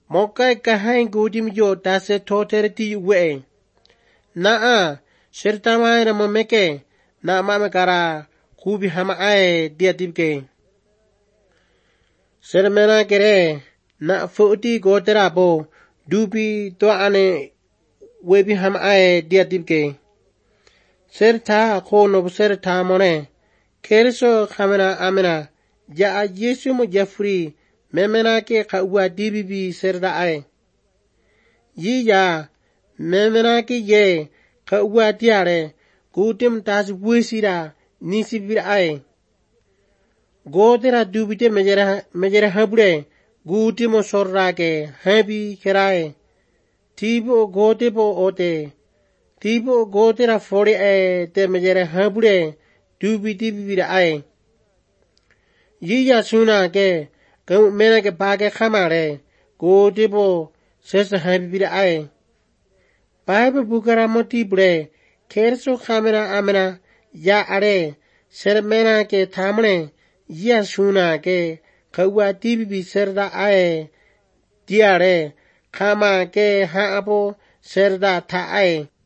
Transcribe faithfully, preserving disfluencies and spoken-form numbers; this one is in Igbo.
Mokai kahain gudim yo tase toterti we. Na a sertamai na mameke na mamekara kubi hama ae dia tipke. Sermena kere na futi gotera bo dubi to ane webi hama ae dia tipke. Serta kono serta mone. Kerso khamena amena ja a Yesu mo jafri memena ke kawa dibibi serda ae. Yi ya memena ke ye kawa tiare gutim tas wisira nisibir ae. Gotera dubite mejera mejera habure gutimo sorra ke habi kerae. Tibo gotibo ote. Tibo gotera fori ae te mejera habure dubiti bibir ae. Yi ya suna ke kau mena ke bage khamare gotibo sesa habi bibir ae. Bible bukara moti bre kerso khamera amena ya are ser mena ke thamne ya suna ke kawa tibibi serda ae diare khama ke ha apo serda tha ae.